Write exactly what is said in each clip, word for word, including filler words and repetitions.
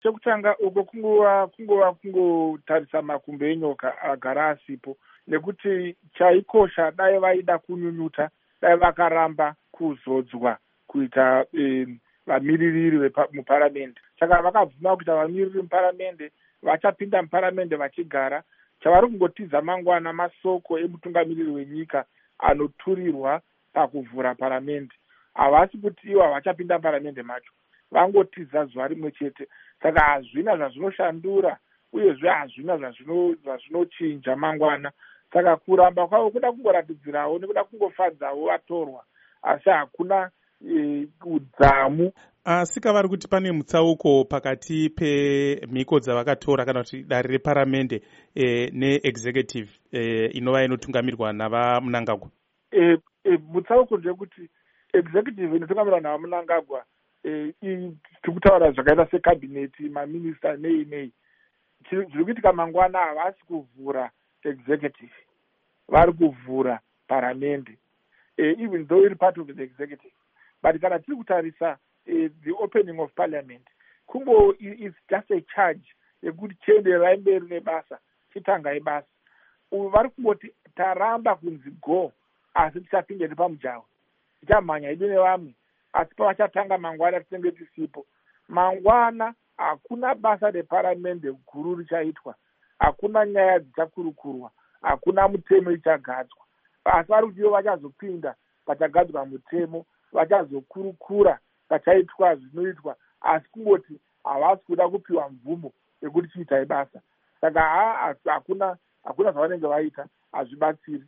Chekutanga uko kungova kungova kungotarisa makumbo enyoka agara asipo, nekuti chaikosha dai vaida kunyunyuta, dai vakaramba kuzodzwa kuita e, vamiririri muparamende. Saka vakabvuma kuita vamiririri muparamende, vachapinda muparamende vachigara. Chavari kungotiza mangwana masoko emutungamiriri wenyika anoturirwa pakuvhura paramende. Havasi kuti ivo havachapinda muparamende macho, vangotiza zuva rimwe chete. Saka hazvina zvazvinoshandura, uyezve hazvina zvazvinochinja mangwana. Saka kuramba kwavo kuda kungoratidzirawo nekuda kungofadzawo vatorwa, asi hakuna e, udzamu. Asi kavari kuti pane mutsauko pakati pemhiko dzavakatora kana kuti dare reparamende e, neexecutive e, inova inotungamirwa navaMnangagwa. E, e, mutsauko ndekuti executive inotungamirwa navaMnangagwa e, tiri kutaura zvakaita sekabineti, maminista nei nei. Zviri kuitika mangwana havasi kuvhura executive, vari kuvhura paramende, e, even though iri part of the executive. But kana tiri kutarisa Uh, the opening of parliament, kungo is just a charge yekuti chienderai mberi nebasa, chitangai basa. Vari kungoti taramba kunzi go, asi tichapinde nepamujaho, tichamhanya idu nevamwe, asi pavachatanga mangwana tinenge tisipo. Mangwana hakuna basa reparamende guru richaitwa, hakuna nyaya dzichakurukurwa, hakuna mutemo ichagadzwa. Asi vari kuti ivo vachazopinda pachagadzwa mutemo, vachazokurukura pachaitwa zvinoitwa, asi kungoti havasi kuda kupiwa mvumo yekuti chiitai basa. Saka hakuna hakuna zvavanenge vaita, hazvibatsiri.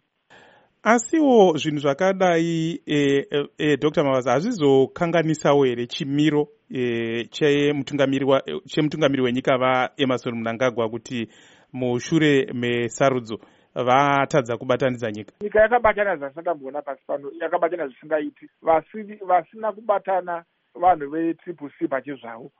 Asiwo zvinhu zvakadai e, e, e, Dr Mavaza hazvizokanganisawo here chimiro e, chemutungamiri wenyika vaEmmerson Mnangagwa kuti mushure mesarudzo vatadza kubatanidza nyika? Nyika yakabatana zvasangamboona pasi pano, yakabatana zvisingaiti. Vasina kubatana vanhu vetriple C pachezvavo,